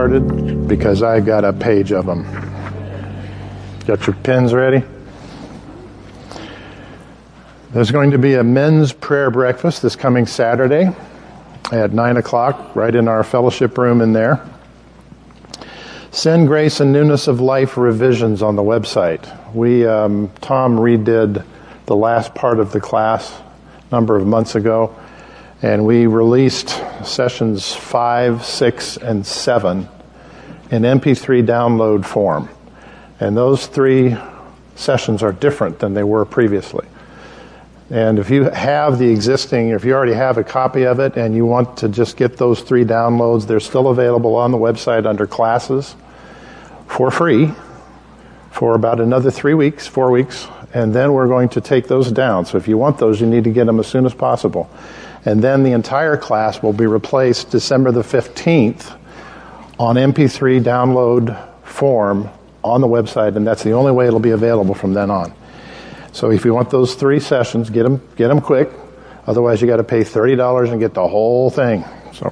started because I got a page of them. Got your pens ready? There's going to be a men's prayer breakfast this coming Saturday at 9 o'clock, right in our fellowship room in there. Sin, Grace, and Newness of Life revisions on the website. Tom redid the last part of the class a number of months ago, and we released sessions 5, 6, and 7 in MP3 download form. And those 3 sessions are different than they were previously. And if you have if you already have a copy of it and you want to just get those 3 downloads, they're still available on the website under classes for free for about another 4 weeks, and then we're going to take those down. So if you want those, you need to get them as soon as possible. And then the entire class will be replaced December the 15th on MP3 download form on the website, and that's the only way it'll be available from then on. So if you want those 3 sessions, get them quick. Otherwise, you got to pay $30 and get the whole thing. So,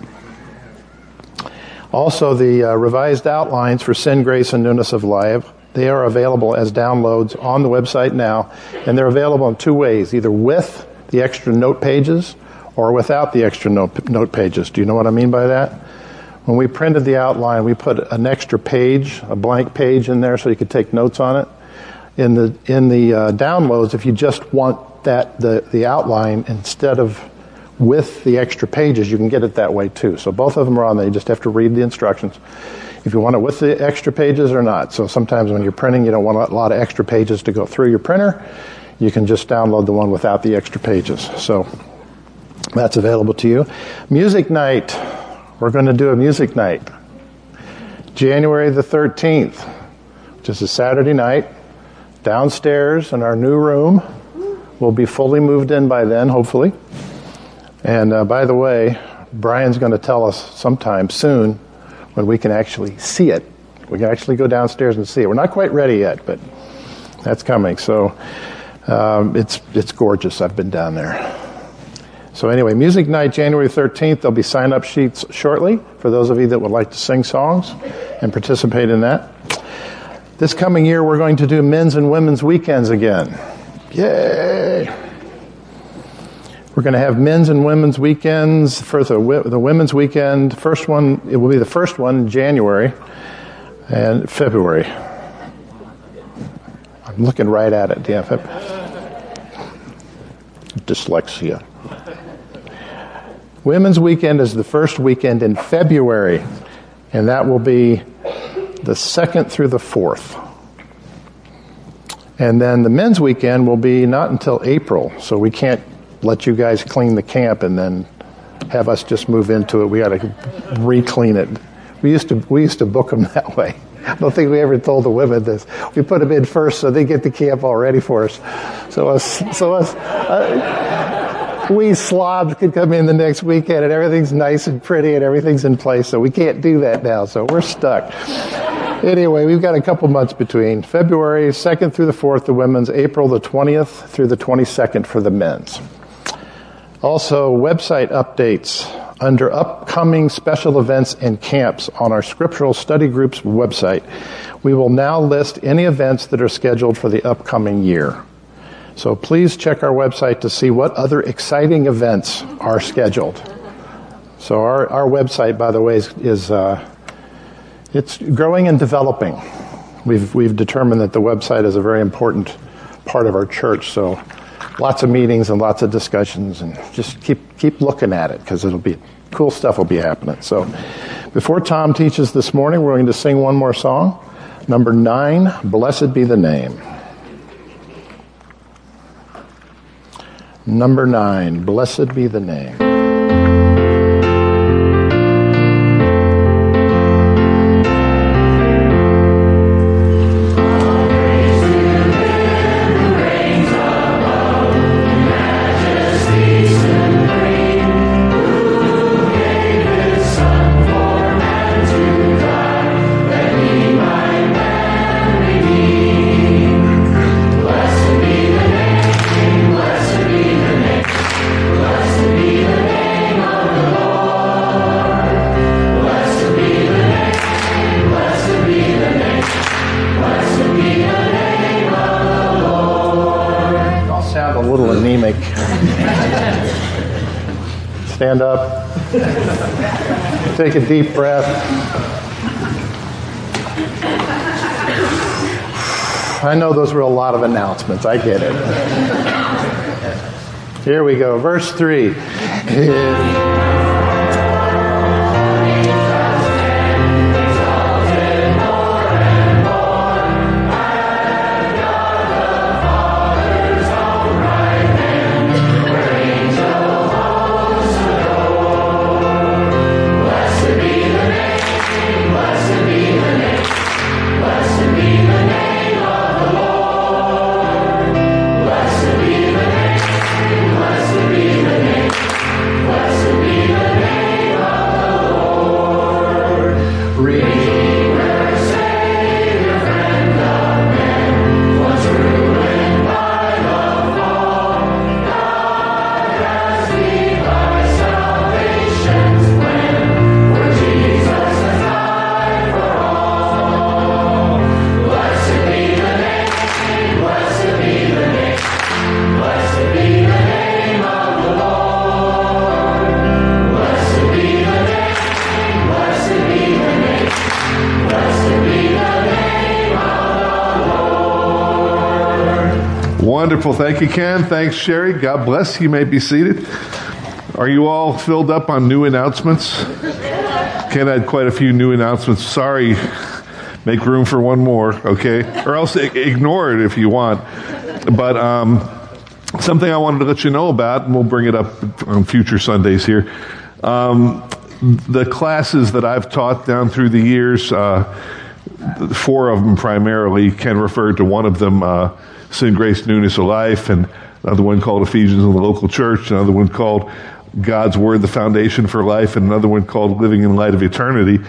also the revised outlines for Sin, Grace, and Newness of Life, they are available as downloads on the website now, and they're available in 2 ways: either with the extra note pages or without the extra note pages. Do you know what I mean by that? When we printed the outline, we put an extra page, a blank page in there so you could take notes on it. In the downloads, if you just want the outline instead of with the extra pages, you can get it that way too. So both of them are on there. You just have to read the instructions if you want it with the extra pages or not. So sometimes when you're printing, you don't want a lot of extra pages to go through your printer. You can just download the one without the extra pages. So that's available to you. Music night. We're going to do a music night. January the 13th, which is a Saturday night. Downstairs in our new room. We'll be fully moved in by then, hopefully. And by the way, Brian's going to tell us sometime soon when we can actually see it. We can actually go downstairs and see it. We're not quite ready yet, but that's coming. So it's gorgeous. I've been down there. So anyway, music night, January 13th. There'll be sign-up sheets shortly for those of you that would like to sing songs and participate in that. This coming year, we're going to do men's and women's weekends again. Yay! We're going to have men's and women's weekends. First, the women's weekend, first one, it will be the first one in January and February. I'm looking right at it. Yeah, dyslexia. Women's weekend is the first weekend in February, and that will be the 2nd through the 4th. And then the men's weekend will be not until April, so we can't let you guys clean the camp and then have us just move into it. We got to re-clean it. We used to book them that way. I don't think we ever told the women this. We put them in first so they get the camp all ready for us. We slobs could come in the next weekend and everything's nice and pretty and everything's in place, so we can't do that now, so we're stuck. Anyway, we've got a couple months between. February 2nd through the 4th, the women's. April the 20th through the 22nd for the men's. Also, website updates under upcoming special events and camps on our Scriptural Study Group's website. We will now list any events that are scheduled for the upcoming year. So please check our website to see what other exciting events are scheduled. So our website, by the way, is it's growing and developing. We've determined that the website is a very important part of our church. So lots of meetings and lots of discussions, and just keep looking at it because cool stuff will be happening. So before Tom teaches this morning, we're going to sing one more song. Number 9, Blessed Be the Name. Number 9, Blessed Be the Name. Blessed be the little anemic. Stand up. Take a deep breath. I know those were a lot of announcements. I get it. Here we go. Verse 3. Wonderful. Thank you, Ken. Thanks, Sherry. God bless. You may be seated. Are you all filled up on new announcements? Ken had quite a few new announcements. Sorry. Make room for one more, okay? Or else ignore it if you want. But something I wanted to let you know about, and we'll bring it up on future Sundays here. The classes that I've taught down through the years, 4 of them primarily, Ken referred to one of them, Sin, Grace, Newness of Life, and another one called Ephesians in the Local Church, another one called God's Word, the Foundation for Life, and another one called Living in Light of Eternity,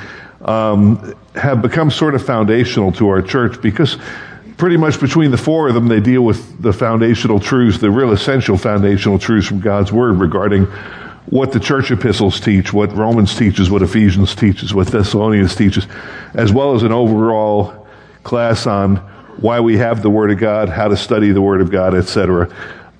have become sort of foundational to our church because pretty much between the 4 of them, they deal with the foundational truths, the real essential foundational truths from God's Word regarding what the church epistles teach, what Romans teaches, what Ephesians teaches, what Thessalonians teaches, as well as an overall class on why we have the Word of God, how to study the Word of God, etc.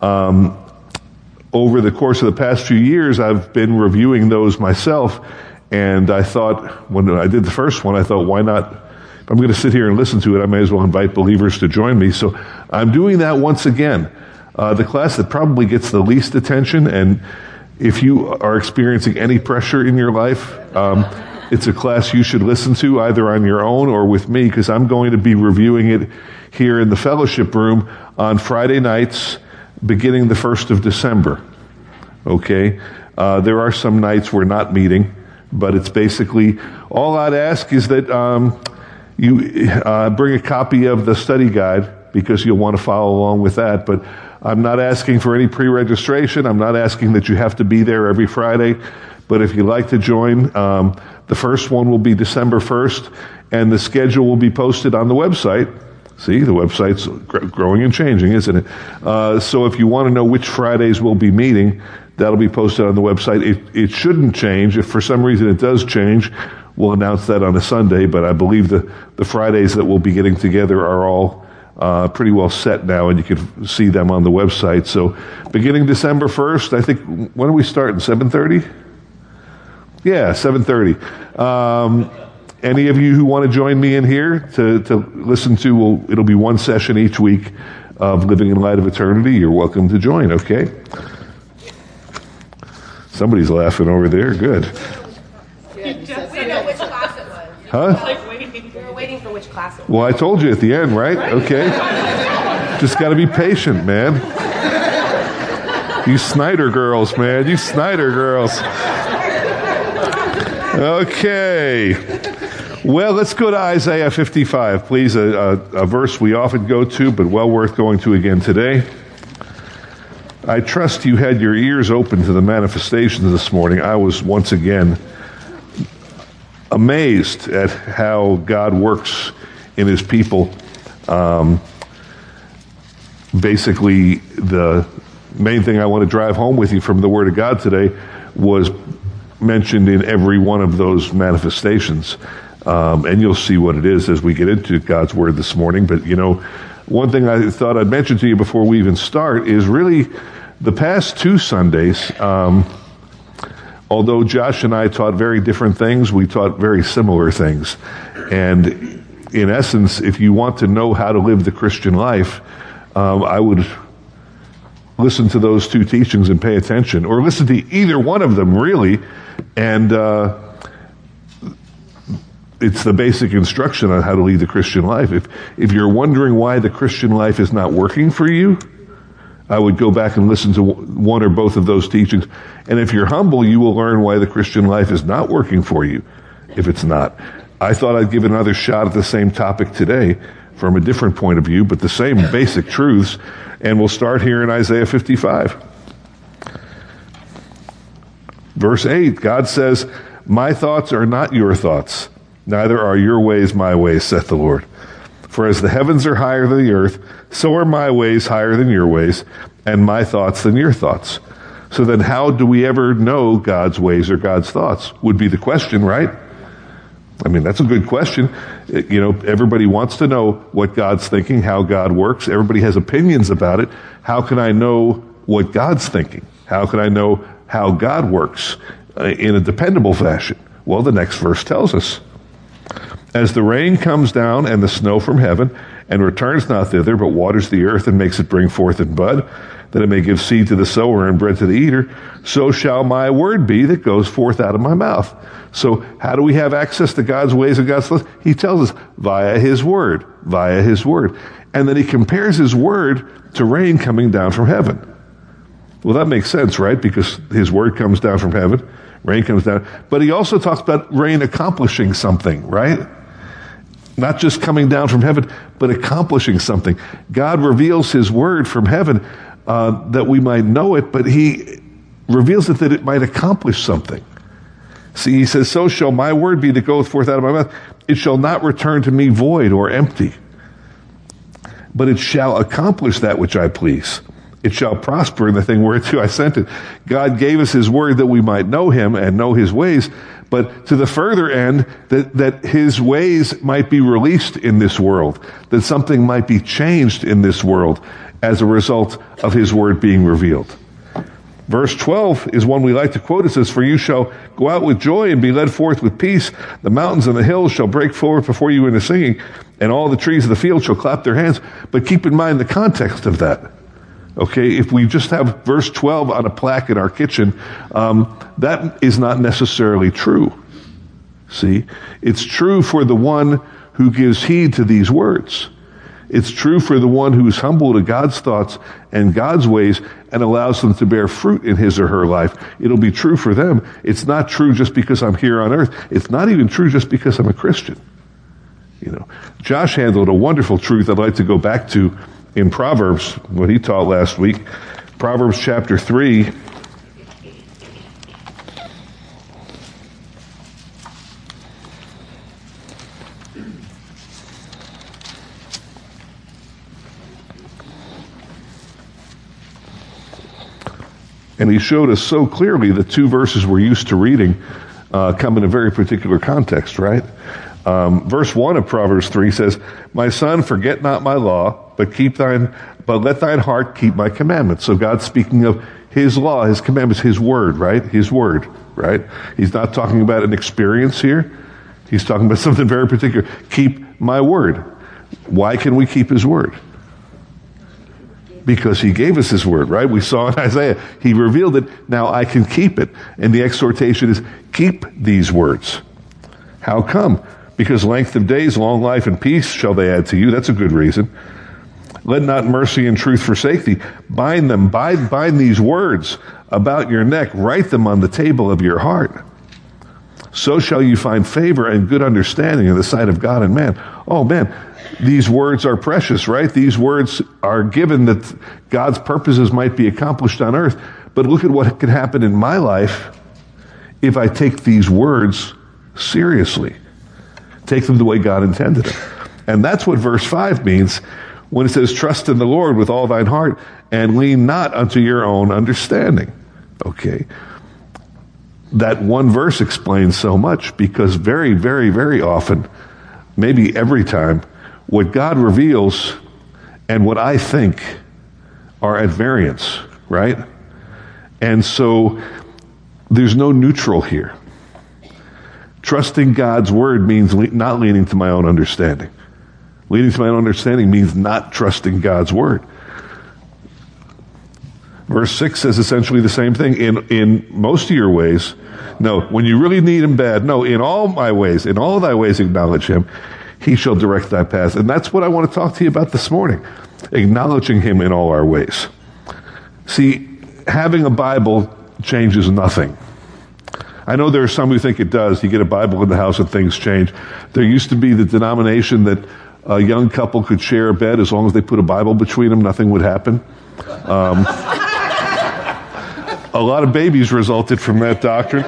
Over the course of the past few years, I've been reviewing those myself, and I thought, when I did the first one, I thought, why not? If I'm going to sit here and listen to it, I may as well invite believers to join me. So I'm doing that once again. The class that probably gets the least attention, and if you are experiencing any pressure in your life, it's a class you should listen to either on your own or with me, because I'm going to be reviewing it here in the fellowship room on Friday nights beginning the 1st of December. Okay? There are some nights we're not meeting, but it's basically, all I'd ask is that you bring a copy of the study guide, because you'll want to follow along with that. But I'm not asking for any pre-registration. I'm not asking that you have to be there every Friday. But if you'd like to join, the first one will be December 1st, and the schedule will be posted on the website. See, the website's growing and changing, isn't it? So if you want to know which Fridays we'll be meeting, that'll be posted on the website. It shouldn't change. If for some reason it does change, we'll announce that on a Sunday, but I believe the Fridays that we'll be getting together are all pretty well set now, and you can see them on the website. So beginning December 1st, I think, when are we starting, 7:30? Yeah, 7:30. Any of you who want to join me in here to listen to, it'll be one session each week of Living in Light of Eternity. You're welcome to join, okay? Somebody's laughing over there. Good. We know which class it was. Huh? We were waiting for which class it was. Well, I told you at the end, right? Okay. Just got to be patient, man. You Snyder girls, man. You Snyder girls. Okay. Well, let's go to Isaiah 55, please. A verse we often go to, but well worth going to again today. I trust you had your ears open to the manifestations this morning. I was once again amazed at how God works in His people. Basically, the main thing I want to drive home with you from the Word of God today was mentioned in every one of those manifestations. And you'll see what it is as we get into God's Word this morning. But, one thing I thought I'd mention to you before we even start is really the past 2 Sundays, although Josh and I taught very different things, we taught very similar things. And in essence, if you want to know how to live the Christian life, I would listen to those 2 teachings and pay attention, or listen to either one of them, really, and it's the basic instruction on how to lead the Christian life. If you're wondering why the Christian life is not working for you, I would go back and listen to one or both of those teachings. And if you're humble, you will learn why the Christian life is not working for you, if it's not. I thought I'd give another shot at the same topic today from a different point of view, but the same basic truths. And we'll start here in Isaiah 55. Verse 8, God says, "My thoughts are not your thoughts, neither are your ways my ways, saith the Lord. For as the heavens are higher than the earth, so are my ways higher than your ways, and my thoughts than your thoughts." So then how do we ever know God's ways or God's thoughts? Would be the question, right? I mean, that's a good question. Everybody wants to know what God's thinking, how God works. Everybody has opinions about it. How can I know what God's thinking? How can I know how God works in a dependable fashion? Well, the next verse tells us. "As the rain comes down and the snow from heaven, and returns not thither, but waters the earth and makes it bring forth and bud, that it may give seed to the sower and bread to the eater, so shall my word be that goes forth out of my mouth." So how do we have access to God's ways and God's thoughts? He tells us via His word, via His word. And then He compares His word to rain coming down from heaven. Well, that makes sense, right? Because His word comes down from heaven, rain comes down. But He also talks about rain accomplishing something, right? Not just coming down from heaven, but accomplishing something. God reveals His word from heaven that we might know it, but He reveals it that it might accomplish something. See, He says, "So shall my word be that goeth forth out of my mouth. It shall not return to me void or empty, but it shall accomplish that which I please. It shall prosper in the thing whereto I sent it." God gave us His word that we might know Him and know His ways, but to the further end, that His ways might be released in this world, that something might be changed in this world as a result of His word being revealed. Verse 12 is one we like to quote. It says, "For you shall go out with joy and be led forth with peace. The mountains and the hills shall break forth before you in the singing, and all the trees of the field shall clap their hands." But keep in mind the context of that. Okay, if we just have verse 12 on a plaque in our kitchen, that is not necessarily true. See, it's true for the one who gives heed to these words. It's true for the one who is humble to God's thoughts and God's ways and allows them to bear fruit in his or her life. It'll be true for them. It's not true just because I'm here on earth. It's not even true just because I'm a Christian. Josh handled a wonderful truth I'd like to go back to in Proverbs, what he taught last week. Proverbs chapter 3. And he showed us so clearly the 2 verses we're used to reading come in a very particular context, right? Verse 1 of Proverbs 3 says, "My son, forget not my law, but let thine heart keep my commandments." So God's speaking of His law, His commandments, His word, right? His word, right? He's not talking about an experience here. He's talking about something very particular. Keep my word. Why can we keep His word? Because He gave us His word, right? We saw in Isaiah, He revealed it, now I can keep it. And the exhortation is, keep these words. How come? Because length of days, long life, and peace shall they add to you. That's a good reason. Let not mercy and truth forsake thee. Bind them, bind these words about your neck. Write them on the table of your heart. So shall you find favor and good understanding in the sight of God and man. Oh man, these words are precious, right? These words are given that God's purposes might be accomplished on earth. But look at what can happen in my life if I take these words seriously. Take them the way God intended them. And that's what verse 5 means when it says, "Trust in the Lord with all thine heart and lean not unto your own understanding." Okay. That one verse explains so much, because very, very, very often, maybe every time, what God reveals and what I think are at variance, right? And so there's no neutral here. Trusting God's word means not leaning to my own understanding. Leaning to my own understanding means not trusting God's word. Verse 6 says essentially the same thing. In most of your ways, no, when you really need him bad, no, in all my ways, in all thy ways acknowledge him, he shall direct thy path. And that's what I want to talk to you about this morning. Acknowledging him in all our ways. See, having a Bible changes nothing. I know there are some who think it does. You get a Bible in the house and things change. There used to be the denomination that a young couple could share a bed as long as they put a Bible between them, nothing would happen. A lot of babies resulted from that doctrine.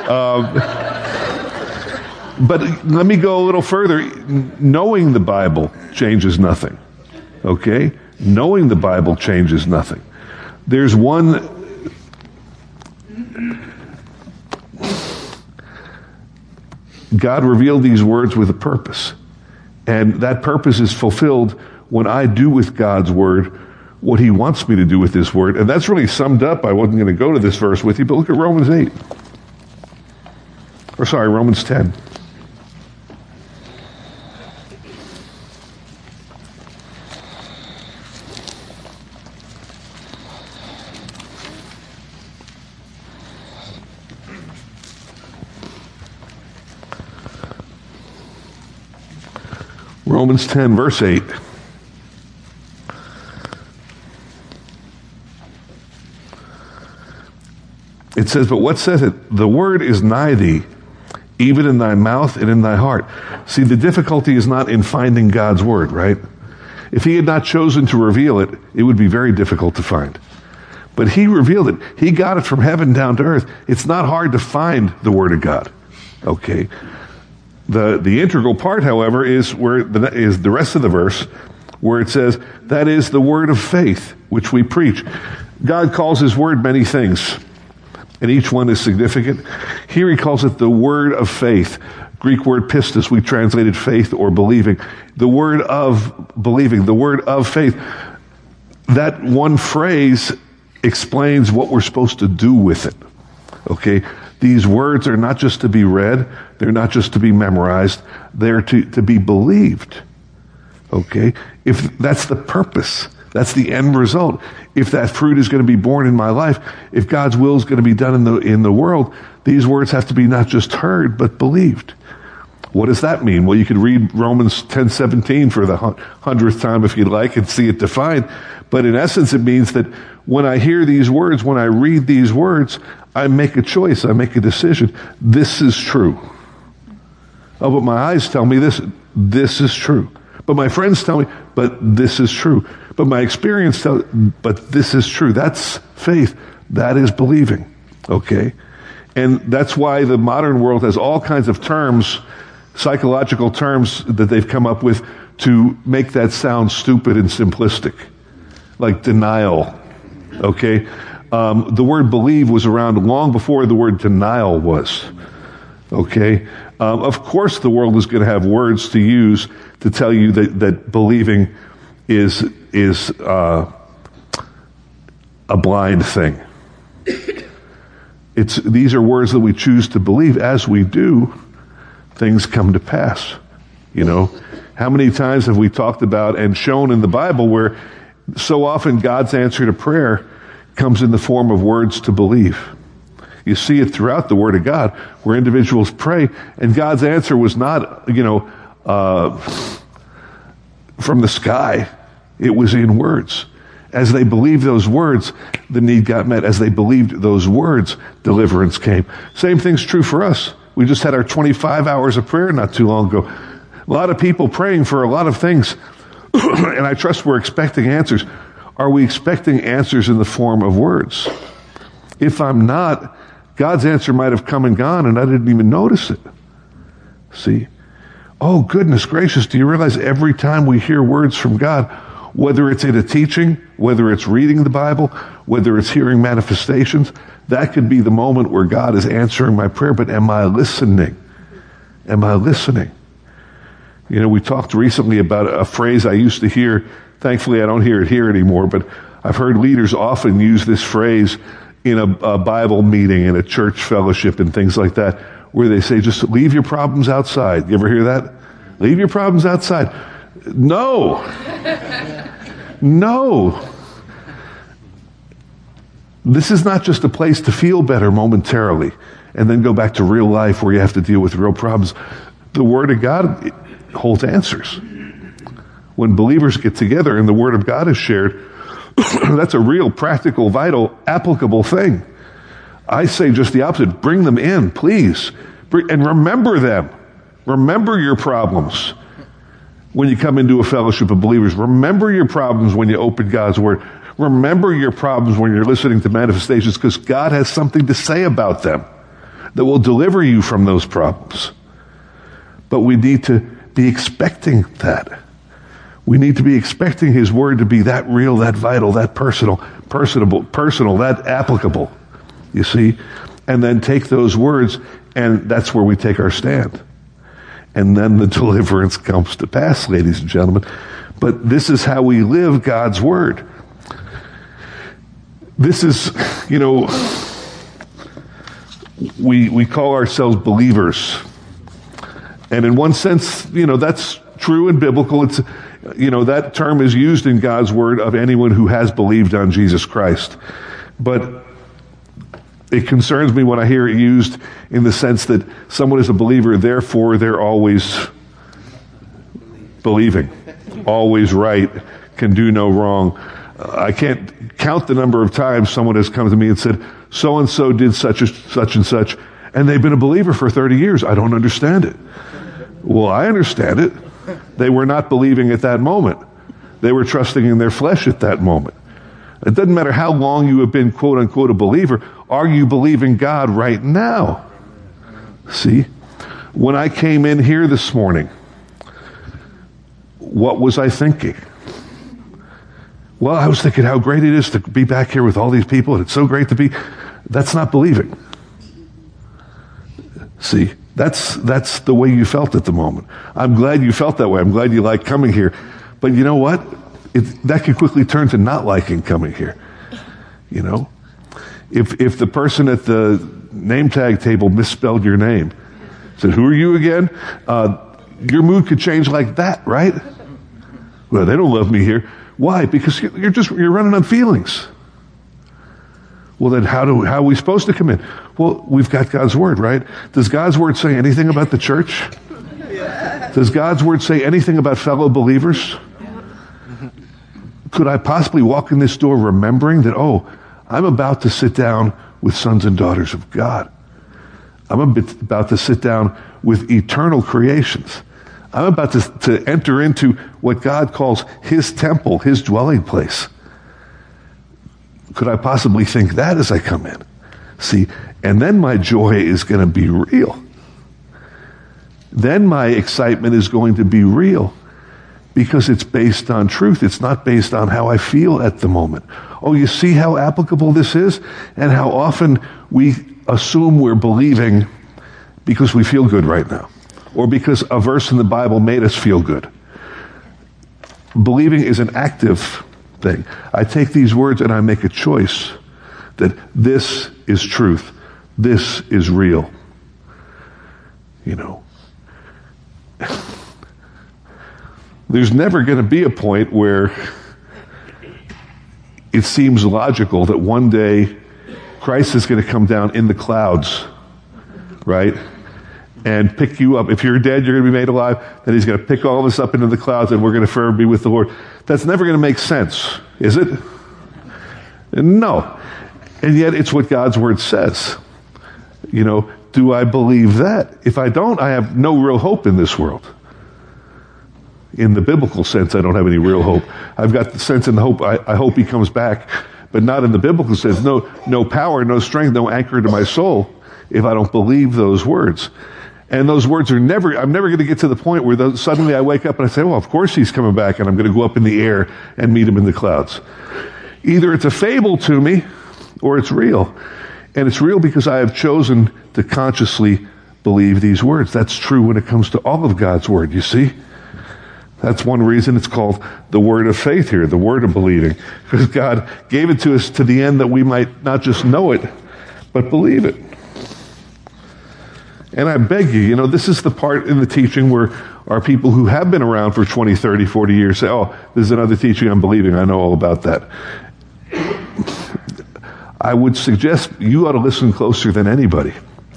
But let me go a little further. Knowing the Bible changes nothing. Okay? Knowing the Bible changes nothing. There's one... God revealed these words with a purpose. And that purpose is fulfilled when I do with God's word what he wants me to do with his word. And that's really summed up. I wasn't going to go to this verse with you, but look at Romans 8. Romans 10. Romans 10, verse 8. It says, but what says it? The word is nigh thee, even in thy mouth and in thy heart. See, the difficulty is not in finding God's word, right? If he had not chosen to reveal it, it would be very difficult to find. But he revealed it. He got it from heaven down to earth. It's not hard to find the word of God. Okay. The integral part, however, is the rest of the verse, where it says, that is the word of faith, which we preach. God calls his word many things, and each one is significant. Here he calls it the word of faith. Greek word pistis, we translated faith or believing. The word of believing, the word of faith. That one phrase explains what we're supposed to do with it. Okay? These words are not just to be read. They're not just to be memorized. They're to be believed. Okay? If that's the purpose, that's the end result. If that fruit is going to be born in my life, if God's will is going to be done in the world, these words have to be not just heard, but believed. What does that mean? Well, you could read Romans 10:17 for the 100th time if you'd like and see it defined. But in essence, it means that when I hear these words, when I read these words, I make a choice, I make a decision. This is true. Oh, but my eyes tell me this is true. But my friends tell me, but this is true. But my experience tells, but this is true. That's faith. That is believing. Okay? And that's why the modern world has all kinds of terms, psychological terms that they've come up with to make that sound stupid and simplistic. Like denial. Okay? The word believe was around long before the word denial was. Okay? Of course the world is going to have words to use to tell you that believing is a blind thing. These are words that we choose to believe. As we do, things come to pass. You know, how many times have we talked about and shown in the Bible where so often God's answer to prayer comes in the form of words to believe? You see it throughout the Word of God where individuals pray and God's answer was not, from the sky. It was in words. As they believed those words, the need got met. As they believed those words, deliverance came. Same thing's true for us. We just had our 25 hours of prayer not too long ago. A lot of people praying for a lot of things. And I trust we're expecting answers. Are we expecting answers in the form of words? If I'm not, God's answer might have come and gone and I didn't even notice it. See? Oh, goodness gracious, do you realize every time we hear words from God, whether it's in a teaching, whether it's reading the Bible, whether it's hearing manifestations, that could be the moment where God is answering my prayer, but am I listening? Am I listening? You know, we talked recently about a phrase I used to hear Thankfully, I don't hear it here anymore, but I've heard leaders often use this phrase in a Bible meeting, in a church fellowship, and things like that, where they say, just leave your problems outside. You ever hear that? Leave your problems outside. No. No. This is not just a place to feel better momentarily and then go back to real life where you have to deal with real problems. The Word of God holds answers. When believers get together and the Word of God is shared, that's a real, practical, vital, applicable thing. I say just the opposite. Bring them in, please. And remember them. Remember your problems when you come into a fellowship of believers. Remember your problems when you open God's Word. Remember your problems when you're listening to manifestations, because God has something to say about them that will deliver you from those problems. But we need to be expecting that. We need to be expecting His Word to be that real, that vital, that personal, that applicable, you see? And then take those words, and that's where we take our stand. And then the deliverance comes to pass, ladies and gentlemen. But this is how we live God's Word. This is, we call ourselves believers. And in one sense, that's true and biblical. It's, that term is used in God's Word of anyone who has believed on Jesus Christ. But it concerns me when I hear it used in the sense that someone is a believer, therefore they're always believing, always right, can do no wrong. I can't count the number of times someone has come to me and said, so-and-so did such and such, and they've been a believer for 30 years. I don't understand it. Well, I understand it. They were not believing at that moment. They were trusting in their flesh at that moment. It doesn't matter how long you have been, quote unquote, a believer. Are you believing God right now? See, when I came in here this morning, what was I thinking? Well, I was thinking how great it is to be back here with all these people, and it's so great to be. That's not believing. See, that's the way you felt at the moment. I'm glad you felt that way. I'm glad you like coming here. But you know what? That can quickly turn to not liking coming here. If the person at the name tag table misspelled your name, said, "Who are you again?" Your mood could change like that, right? Well, they don't love me here. Why? Because you're running on feelings. Well, then how are we supposed to come in? Well, we've got God's Word, right? Does God's Word say anything about the church? Does God's Word say anything about fellow believers? Could I possibly walk in this door remembering that, I'm about to sit down with sons and daughters of God. I'm about to sit down with eternal creations. I'm about to enter into what God calls His temple, His dwelling place. Could I possibly think that as I come in? See, and then my joy is going to be real. Then my excitement is going to be real because it's based on truth. It's not based on how I feel at the moment. Oh, you see how applicable this is? And how often we assume we're believing because we feel good right now, or because a verse in the Bible made us feel good. Believing is an active thing. I take these words and I make a choice that this is truth. This is real. There's never going to be a point where it seems logical that one day Christ is going to come down in the clouds, right? And pick you up. If you're dead, you're going to be made alive. Then He's going to pick all of us up into the clouds and we're going to forever be with the Lord. That's never going to make sense, is it? No. And yet it's what God's Word says. Do I believe that? If I don't, I have no real hope in this world. In the biblical sense, I don't have any real hope. I've got the sense and the hope, I hope He comes back, but not in the biblical sense. No power, no strength, no anchor to my soul if I don't believe those words. And those words I'm never going to get to the point where suddenly I wake up and I say, well, of course He's coming back and I'm going to go up in the air and meet Him in the clouds. Either it's a fable to me or it's real. And it's real because I have chosen to consciously believe these words. That's true when it comes to all of God's Word, you see? That's one reason it's called the word of faith here, the word of believing. Because God gave it to us to the end that we might not just know it, but believe it. And I beg you, this is the part in the teaching where our people who have been around for 20, 30, 40 years say, oh, this is another teaching I'm believing. I know all about that. I would suggest you ought to listen closer than anybody.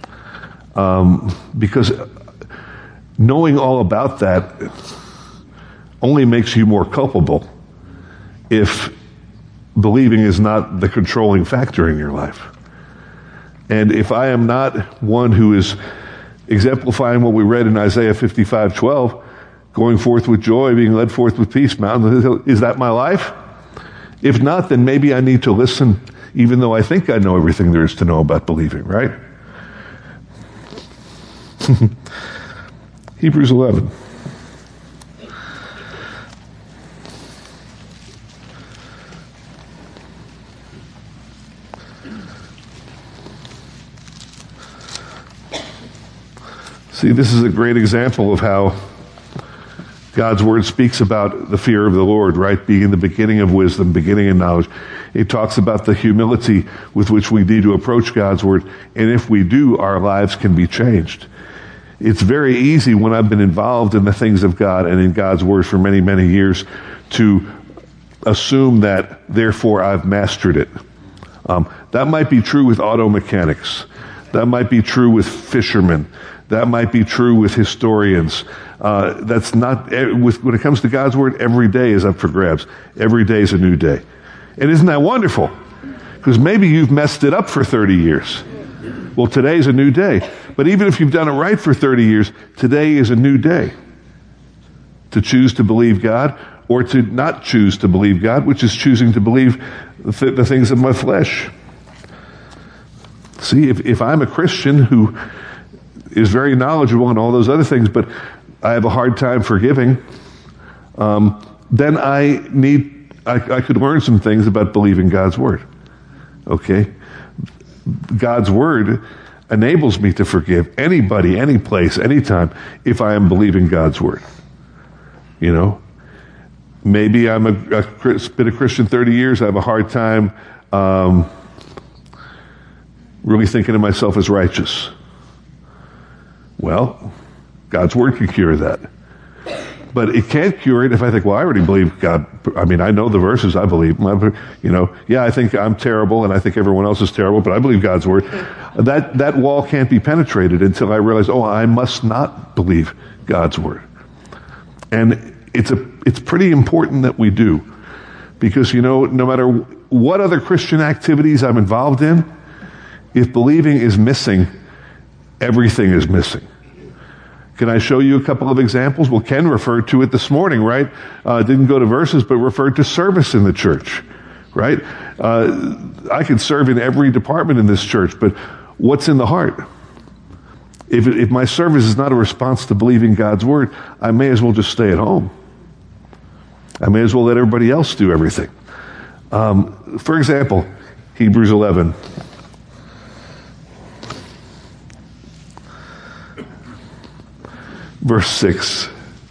Because knowing all about that only makes you more culpable if believing is not the controlling factor in your life. And if I am not one who is exemplifying what we read in Isaiah 55:12, going forth with joy, being led forth with peace, mountain to hill, is that my life? If not, then maybe I need to listen, even though I think I know everything there is to know about believing, right? Hebrews 11. See, this is a great example of how God's word speaks about the fear of the Lord, right? Being the beginning of wisdom, beginning of knowledge. It talks about the humility with which we need to approach God's word. And if we do, our lives can be changed. It's very easy when I've been involved in the things of God and in God's word for many, many years to assume that, therefore, I've mastered it. That might be true with auto mechanics. That might be true with fishermen. That might be true with historians. That's not, when it comes to God's word, every day is up for grabs. Every day is a new day. And isn't that wonderful? Because maybe you've messed it up for 30 years. Well, today's a new day. But even if you've done it right for 30 years, today is a new day. To choose to believe God or to not choose to believe God, which is choosing to believe the things of my flesh. See, if I'm a Christian who is very knowledgeable and all those other things, but I have a hard time forgiving, then I could learn some things about believing God's word. Okay? God's word enables me to forgive anybody, any place, anytime, if I am believing God's word. Maybe I'm been a Christian 30 years, I have a hard time really thinking of myself as righteous. Well, God's word can cure that. But it can't cure it if I think, well, I already believe God. I mean, I know the verses, I believe. Yeah, I think I'm terrible and I think everyone else is terrible, but I believe God's word. That wall can't be penetrated until I realize, I must not believe God's word. And it's pretty important that we do. Because, no matter what other Christian activities I'm involved in, if believing is missing, everything is missing. Can I show you a couple of examples? Well, Ken referred to it this morning, right? Didn't go to verses, but referred to service in the church, right? I can serve in every department in this church, but what's in the heart? If my service is not a response to believing God's word, I may as well just stay at home. I may as well let everybody else do everything. For example, Hebrews 11. Verse 6.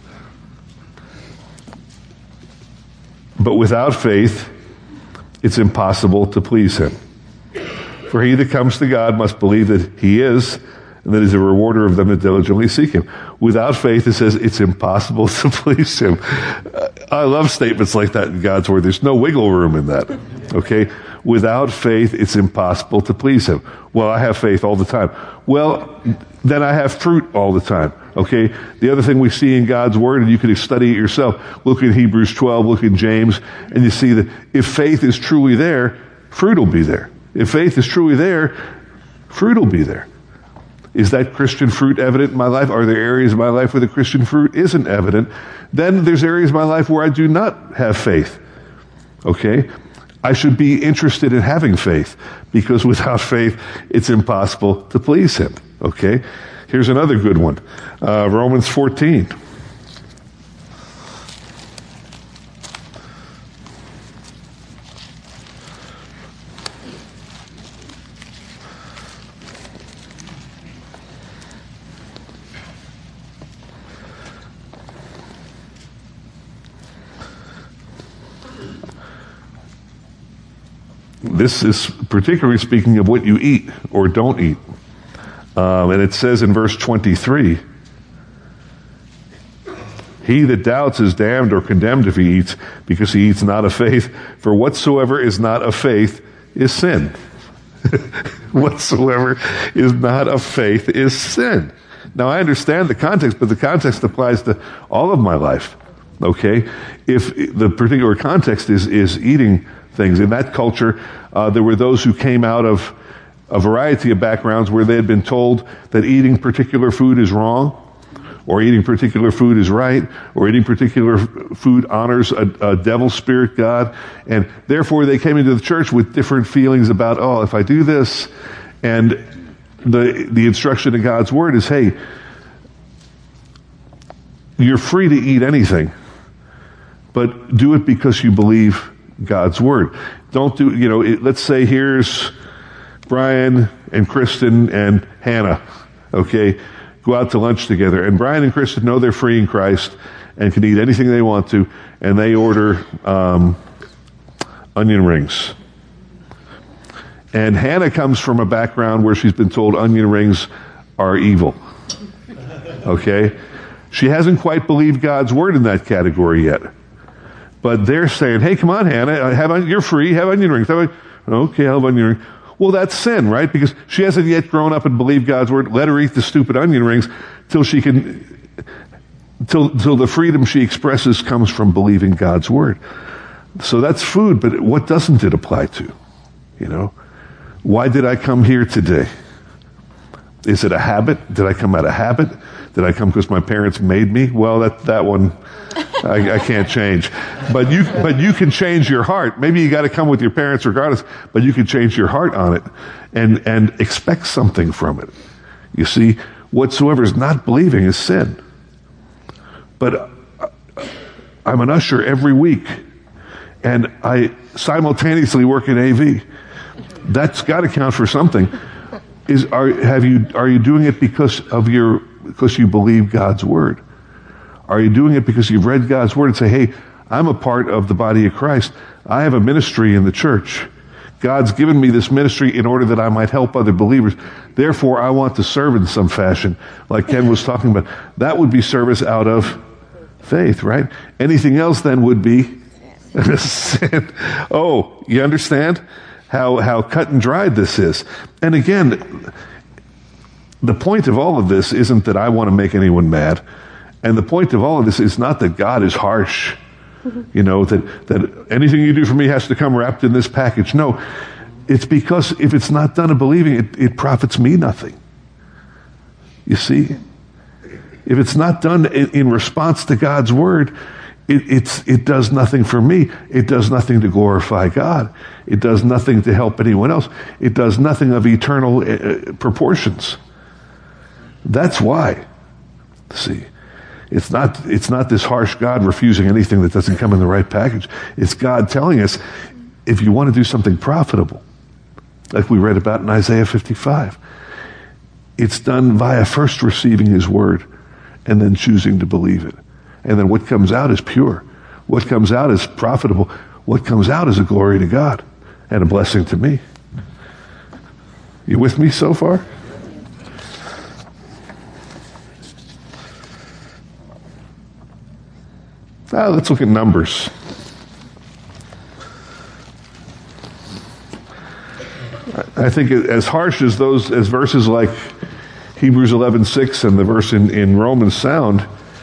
But without faith, it's impossible to please him. For he that comes to God must believe that he is, and that he's a rewarder of them that diligently seek him. Without faith, it says it's impossible to please him. I love statements like that in God's word. There's no wiggle room in that. Okay? Without faith, it's impossible to please him. Well, I have faith all the time. Well, then I have fruit all the time. Okay? The other thing we see in God's word, and you can study it yourself, look at Hebrews 12, look at James, and you see that if faith is truly there, fruit will be there. If faith is truly there, fruit will be there. Is that Christian fruit evident in my life? Are there areas of my life where the Christian fruit isn't evident? Then there's areas of my life where I do not have faith. Okay? I should be interested in having faith, because without faith, it's impossible to please him. Okay? Here's another good one. Romans 14. this is particularly speaking of what you eat or don't eat. And it says in verse 23, he that doubts is damned or condemned if he eats, because he eats not of faith. For whatsoever is not of faith is sin. Whatsoever is not of faith is sin. Now, I understand the context, but the context applies to all of my life. Okay? If the particular context is eating things, in that culture, there were those who came out of a variety of backgrounds where they had been told that eating particular food is wrong, or eating particular food is right, or eating particular food honors a devil spirit god, and therefore they came into the church with different feelings about, oh, if I do this, and the instruction in God's word is, hey, you're free to eat anything, but do it because you believe God's word. Don't do, let's say here's Brian and Kristen and Hannah, okay, go out to lunch together, and Brian and Kristen know they're free in Christ and can eat anything they want to, and they order onion rings. And Hannah comes from a background where she's been told onion rings are evil. Okay? She hasn't quite believed God's word in that category yet. But they're saying, hey, come on, Hannah, you're free, have onion rings. Okay, I'll have onion rings. Well, that's sin, right? Because she hasn't yet grown up and believed God's word. Let her eat the stupid onion rings till the freedom she expresses comes from believing God's word. So that's food, but what doesn't it apply to? Why did I come here today? Is it a habit? Did I come out of habit? Did I come because my parents made me? Well, that one I can't change. But you can change your heart. Maybe you got to come with your parents regardless, but you can change your heart on it and expect something from it. You see, whatsoever is not believing is sin. But I'm an usher every week, and I simultaneously work in AV. That's got to count for something. Are you doing it because you believe God's word? Are you doing it because you've read God's word and say, hey, I'm a part of the body of Christ. I have a ministry in the church. God's given me this ministry in order that I might help other believers. Therefore, I want to serve in some fashion, like Ken was talking about. That would be service out of faith, right? Anything else then would be sin. Oh, you understand how cut and dried this is? And again, the point of all of this isn't that I want to make anyone mad. And the point of all of this is not that God is harsh, that anything you do for me has to come wrapped in this package. No, it's because if it's not done in believing, it profits me nothing. You see? If it's not done in response to God's word, it does nothing for me. It does nothing to glorify God. It does nothing to help anyone else. It does nothing of eternal proportions. That's why. See? It's not this harsh God refusing anything that doesn't come in the right package. It's God telling us, if you want to do something profitable, like we read about in Isaiah 55, it's done via first receiving his word and then choosing to believe it. And then what comes out is pure. What comes out is profitable. What comes out is a glory to God and a blessing to me. You with me so far? Let's look at Numbers. I think as harsh as verses like Hebrews 11:6 and the verse in Romans sound,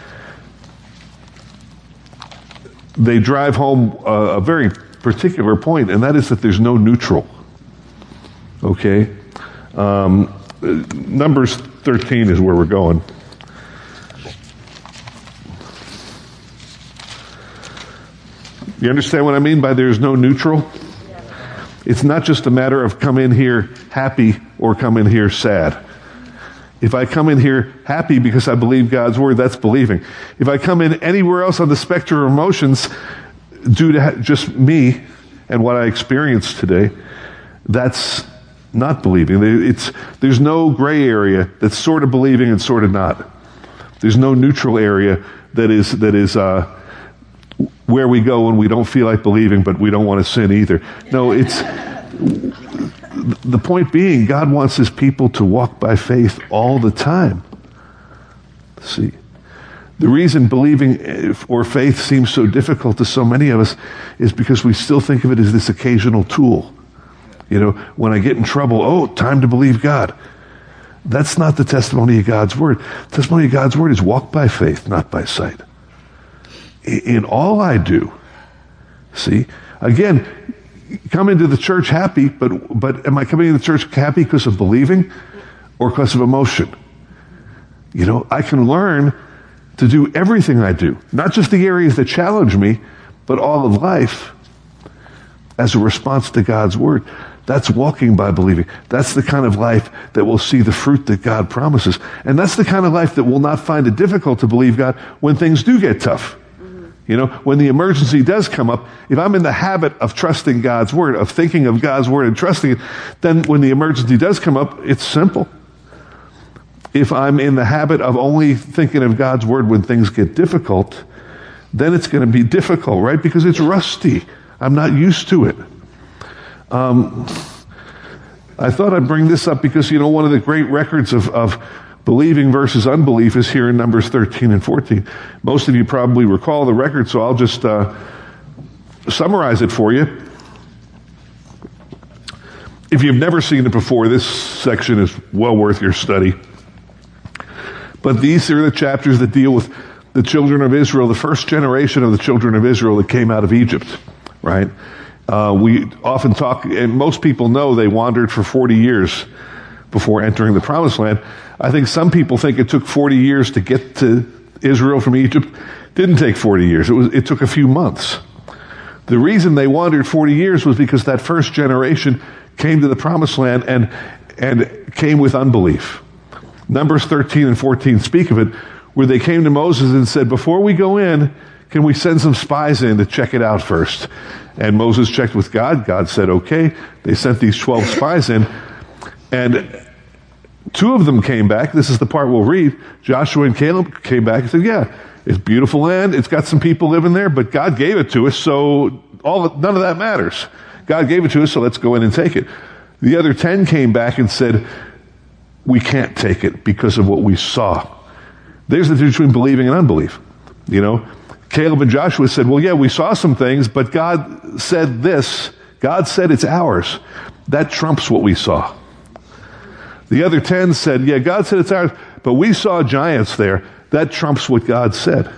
they drive home a very particular point, and that is that there's no neutral. Okay? Numbers 13 is where we're going. You understand what I mean by there's no neutral? It's not just a matter of come in here happy or come in here sad. If I come in here happy because I believe God's word, that's believing. If I come in anywhere else on the spectrum of emotions due to just me and what I experienced today, that's not believing. There's no gray area that's sort of believing and sort of not. There's no neutral area that is where we go when we don't feel like believing, but we don't want to sin either. No, the point being, God wants his people to walk by faith all the time. See, the reason believing or faith seems so difficult to so many of us is because we still think of it as this occasional tool. You know, when I get in trouble, oh, time to believe God. That's not the testimony of God's word. The testimony of God's word is walk by faith, not by sight. In all I do, see, again, come into the church happy, but am I coming into the church happy because of believing or because of emotion? You know, I can learn to do everything I do, not just the areas that challenge me, but all of life as a response to God's word. That's walking by believing. That's the kind of life that will see the fruit that God promises. And that's the kind of life that will not find it difficult to believe God when things do get tough. You know, when the emergency does come up, if I'm in the habit of trusting God's word, of thinking of God's word and trusting it, then when the emergency does come up, it's simple. If I'm in the habit of only thinking of God's word when things get difficult, then it's going to be difficult, right? Because it's rusty. I'm not used to it. I thought I'd bring this up because, you know, one of the great records of believing versus unbelief is here in Numbers 13 and 14. Most of you probably recall the record, so I'll just summarize it for you. If you've never seen it before, this section is well worth your study. But these are the chapters that deal with the children of Israel, the first generation of the children of Israel that came out of Egypt, right? We often talk, and most people know they wandered for 40 years before entering the Promised Land. I think some people think it took 40 years to get to Israel from Egypt. Didn't take 40 years. It took a few months. The reason they wandered 40 years was because that first generation came to the Promised Land and came with unbelief. Numbers 13 and 14 speak of it, where they came to Moses and said, before we go in, can we send some spies in to check it out first? And Moses checked with God. God said, okay. They sent these 12 spies in. And 2 of them came back. This is the part we'll read. Joshua and Caleb came back and said, yeah, it's a beautiful land. It's got some people living there, but God gave it to us, so none of that matters. God gave it to us, so let's go in and take it. The other 10 came back and said, we can't take it because of what we saw. There's the difference between believing and unbelief. You know, Caleb and Joshua said, well, yeah, we saw some things, but God said this. God said it's ours. That trumps what we saw. The other 10 said, yeah, God said it's ours, but we saw giants there. That trumps what God said.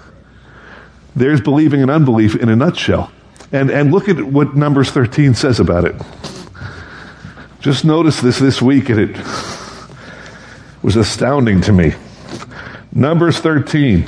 There's believing and unbelief in a nutshell. And look at what Numbers 13 says about it. Just notice this week, and it was astounding to me. Numbers 13.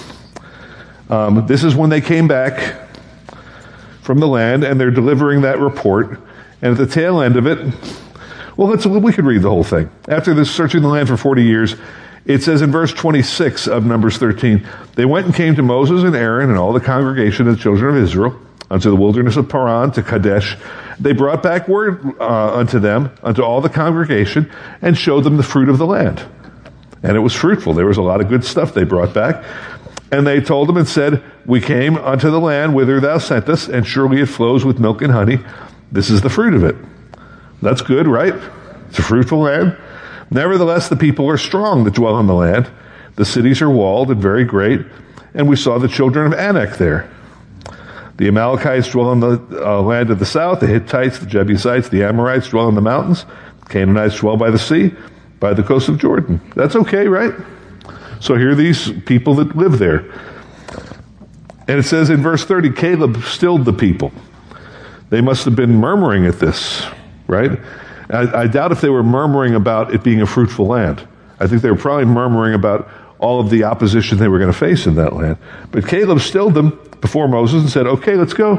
This is when they came back from the land, and they're delivering that report. And at the tail end of it, well, we could read the whole thing. After this searching the land for 40 years, it says in verse 26 of Numbers 13, they went and came to Moses and Aaron and all the congregation of the children of Israel unto the wilderness of Paran, to Kadesh. They brought back word unto them, unto all the congregation, and showed them the fruit of the land. And it was fruitful. There was a lot of good stuff they brought back. And they told them and said, we came unto the land whither thou sent us, and surely it flows with milk and honey. This is the fruit of it. That's good, right? It's a fruitful land. Nevertheless, the people are strong that dwell in the land. The cities are walled and very great. And we saw the children of Anak there. The Amalekites dwell in the land of the south. The Hittites, the Jebusites, the Amorites dwell in the mountains. The Canaanites dwell by the sea, by the coast of Jordan. That's okay, right? So here are these people that live there. And it says in verse 30, Caleb stilled the people. They must have been murmuring at this, right? I doubt if they were murmuring about it being a fruitful land. I think they were probably murmuring about all of the opposition they were going to face in that land. But Caleb stilled them before Moses and said, okay, let's go.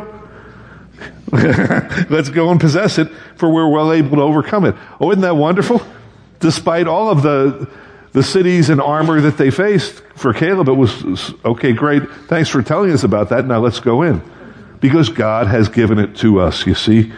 Let's go and possess it, for we're well able to overcome it. Oh, isn't that wonderful? Despite all of the cities and armor that they faced, for Caleb it was, okay, great, thanks for telling us about that, now let's go in. Because God has given it to us, you see.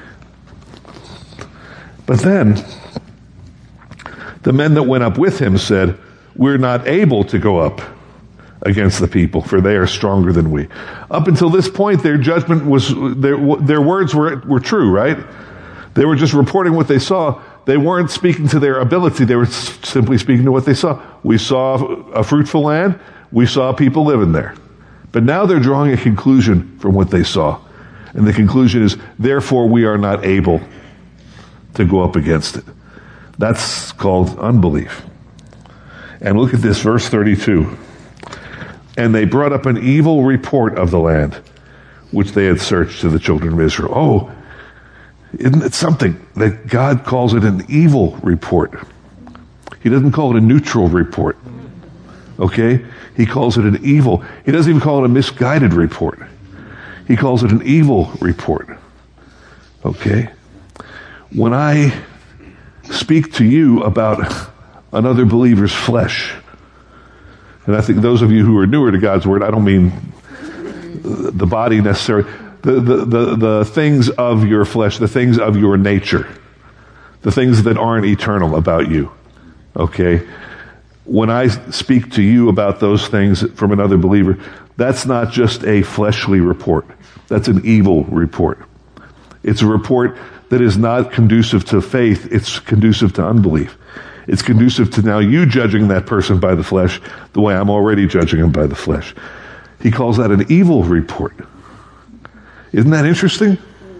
But then, the men that went up with him said, we're not able to go up against the people, for they are stronger than we. Up until this point, their judgment was, their words were true, right? They were just reporting what they saw. They weren't speaking to their ability. They were simply speaking to what they saw. We saw a fruitful land. We saw people living there. But now they're drawing a conclusion from what they saw. And the conclusion is, therefore we are not able to go up against it. That's called unbelief. And look at this, verse 32. And they brought up an evil report of the land, which they had searched to the children of Israel. Oh, isn't it something that God calls it an evil report? He doesn't call it a neutral report. Okay? He calls it an evil. He doesn't even call it a misguided report. He calls it an evil report. Okay? When I speak to you about another believer's flesh, and I think those of you who are newer to God's Word, I don't mean the body necessarily, the things of your flesh, the things of your nature, the things that aren't eternal about you. Okay? When I speak to you about those things from another believer, that's not just a fleshly report. That's an evil report. It's a report that is not conducive to faith. It's conducive to unbelief. It's conducive to now you judging that person by the flesh the way I'm already judging him by the flesh. He calls that an evil report. Isn't that interesting?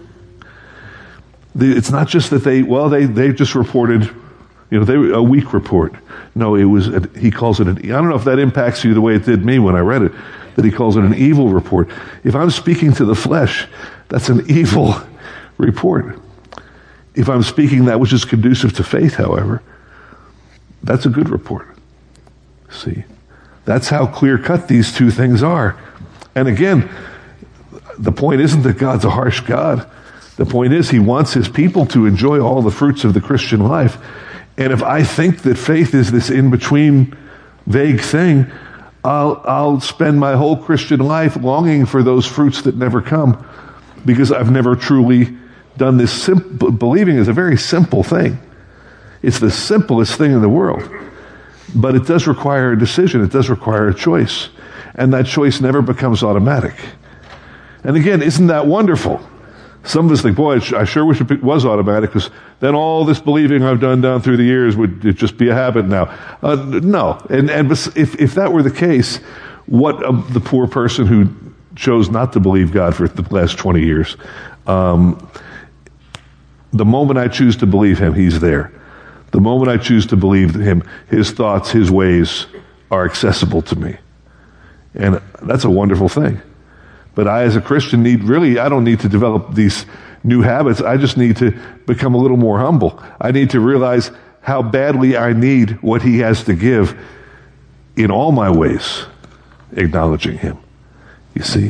It's not just that they just reported, a weak report. No, he calls it I don't know if that impacts you the way it did me when I read it, that he calls it an evil report. If I'm speaking to the flesh, that's an evil report. If I'm speaking that which is conducive to faith, however, that's a good report. See? That's how clear-cut these two things are. And again, the point isn't that God's a harsh God. The point is he wants his people to enjoy all the fruits of the Christian life. And if I think that faith is this in-between vague thing, I'll spend my whole Christian life longing for those fruits that never come because I've never truly done this. Believing is a very simple thing. It's the simplest thing in the world. But it does require a decision. It does require a choice. And that choice never becomes automatic. And again, isn't that wonderful? Some of us think, boy, I sure wish it was automatic, because then all this believing I've done down through the years would just be a habit now. No. And if that were the case, what of the poor person who chose not to believe God for the last 20 years? The moment I choose to believe him, he's there. The moment I choose to believe him, his thoughts, his ways are accessible to me. And that's a wonderful thing. But I, as a Christian, I don't need to develop these new habits. I just need to become a little more humble. I need to realize how badly I need what he has to give in all my ways, acknowledging him. You see?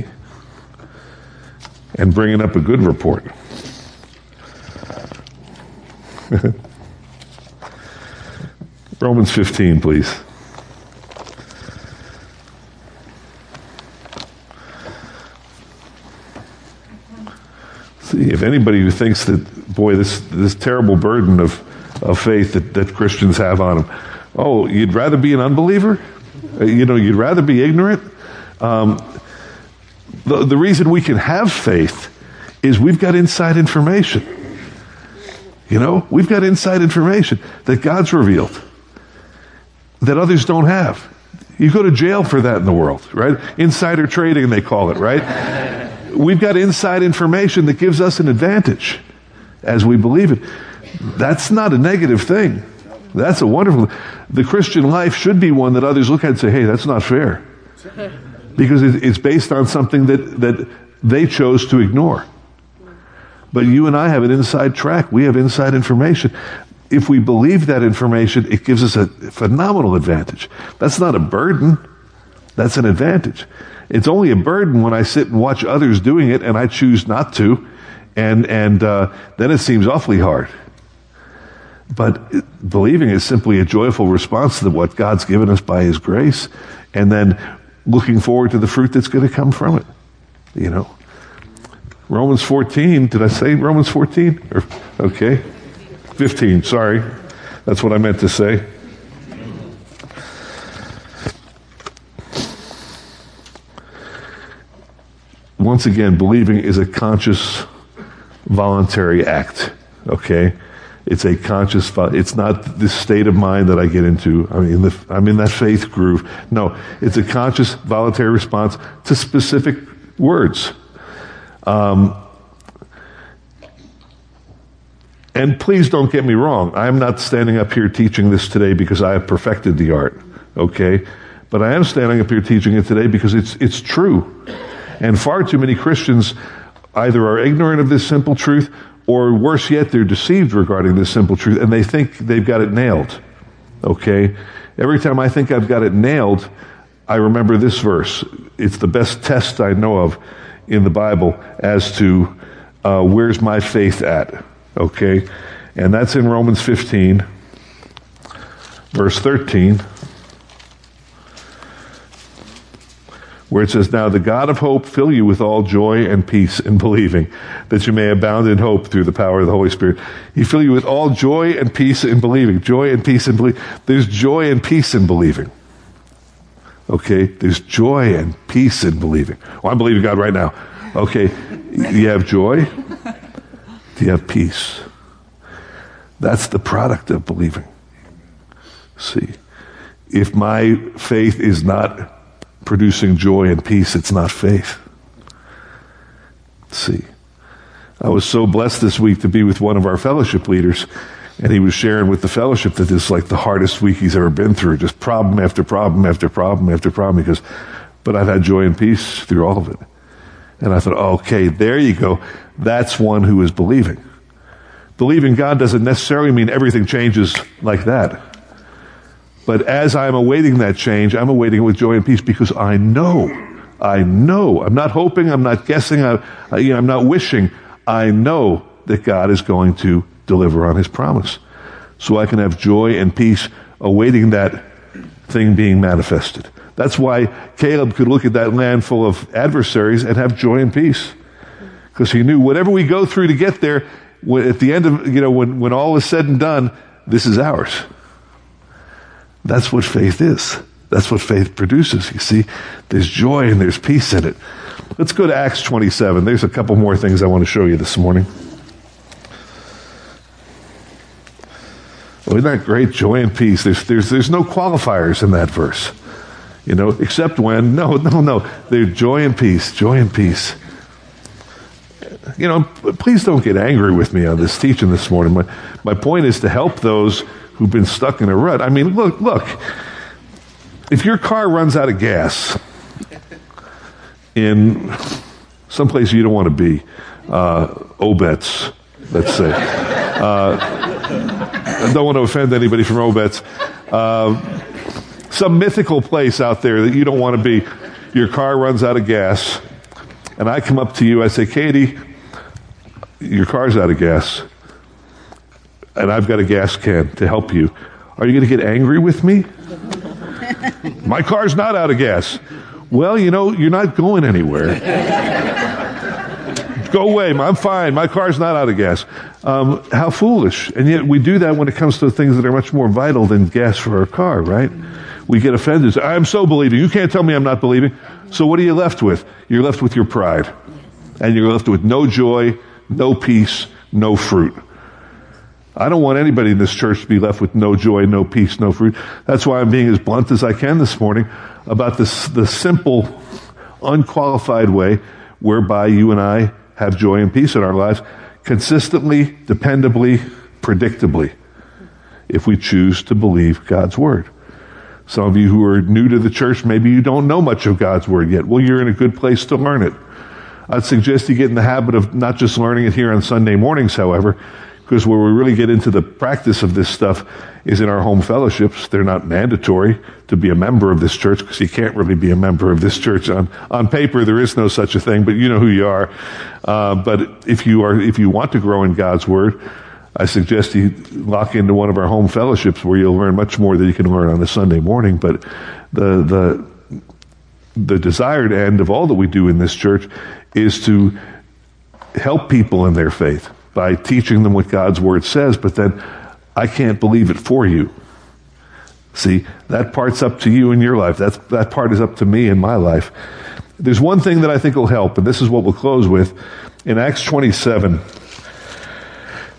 And bringing up a good report. Romans 15, please. See, if anybody who thinks that, boy, this terrible burden of faith that Christians have on them, you'd rather be an unbeliever? You'd rather be ignorant? The reason we can have faith is we've got inside information. We've got inside information that God's revealed that others don't have. You go to jail for that in the world, right? Insider trading, they call it, right? We've got inside information that gives us an advantage as we believe it. That's not a negative thing. That's a wonderful thing. The Christian life should be one that others look at and say, hey, that's not fair. Because it's based on something that they chose to ignore. But you and I have an inside track. We have inside information. If we believe that information, it gives us a phenomenal advantage. That's not a burden. That's an advantage. It's only a burden when I sit and watch others doing it and I choose not to, and then it seems awfully hard. But believing is simply a joyful response to what God's given us by his grace, and then looking forward to the fruit that's going to come from it. Romans 14, did I say Romans 14? Okay. 15, sorry. That's what I meant to say. Once again, believing is a conscious, voluntary act okay? It's a conscious, it's not this state of mind that I get into. I'm in that faith groove. No, it's a conscious, voluntary response to specific words. And please don't get me wrong. I'm not standing up here teaching this today because I have perfected the art, okay? But I am standing up here teaching it today because it's true. And far too many Christians either are ignorant of this simple truth, or worse yet, they're deceived regarding this simple truth, and they think they've got it nailed, okay? Every time I think I've got it nailed, I remember this verse. It's the best test I know of in the Bible as to where's my faith at, okay? And that's in Romans 15, verse 13, where it says, "Now the God of hope fill you with all joy and peace in believing, that you may abound in hope through the power of the Holy Spirit." He fill you with all joy and peace in believing. Joy and peace in believing. There's joy and peace in believing. Okay? There's joy and peace in believing. Well, I'm believing God right now. Okay. Do you have joy? Do you have peace? That's the product of believing. See, if my faith is not producing joy and peace, it's not faith. See, I was so blessed this week to be with one of our fellowship leaders, and he was sharing with the fellowship that this is like the hardest week he's ever been through, just problem after problem after problem after problem. Because, but I've had joy and peace through all of it. And I thought, okay, there you go. That's one who is believing. Believing God doesn't necessarily mean everything changes like that. But as I'm awaiting that change, I'm awaiting it with joy and peace because I know. I'm not hoping, I'm not guessing, I'm not wishing. I know that God is going to deliver on his promise. So I can have joy and peace awaiting that thing being manifested. That's why Caleb could look at that land full of adversaries and have joy and peace. Because he knew whatever we go through to get there, at the end of, when all is said and done, this is ours. That's what faith is. That's what faith produces. You see, there's joy and there's peace in it. Let's go to Acts 27. There's a couple more things I want to show you this morning. Oh, isn't that great? Joy and peace. There's no qualifiers in that verse. Except when, no. There's joy and peace, joy and peace. Please don't get angry with me on this teaching this morning. My point is to help those who've been stuck in a rut. I mean, look. If your car runs out of gas in someplace you don't want to be, Obetz, let's say. I don't want to offend anybody from Obetz. Some mythical place out there that you don't want to be. Your car runs out of gas, and I come up to you, I say, "Katie, your car's out of gas, and I've got a gas can to help you. Are you going to get angry with me?" "My car's not out of gas." "Well, you're not going anywhere. Go away. I'm fine. My car's not out of gas." How foolish. And yet we do that when it comes to things that are much more vital than gas for our car, right? We get offended. "I'm so believing. You can't tell me I'm not believing." So what are you left with? You're left with your pride. And you're left with no joy, no peace, no fruit. I don't want anybody in this church to be left with no joy, no peace, no fruit. That's why I'm being as blunt as I can this morning about the simple, unqualified way whereby you and I have joy and peace in our lives consistently, dependably, predictably, if we choose to believe God's word. Some of you who are new to the church, maybe you don't know much of God's word yet. Well, you're in a good place to learn it. I'd suggest you get in the habit of not just learning it here on Sunday mornings, however, because where we really get into the practice of this stuff is in our home fellowships. They're not mandatory to be a member of this church, because you can't really be a member of this church. On paper, there is no such a thing, but you know who you are. But if you want to grow in God's word, I suggest you lock into one of our home fellowships where you'll learn much more than you can learn on a Sunday morning. But the desired end of all that we do in this church is to help people in their faith by teaching them what God's word says, but then I can't believe it for you. See, that part's up to you in your life. That part is up to me in my life. There's one thing that I think will help, and this is what we'll close with. In Acts 27,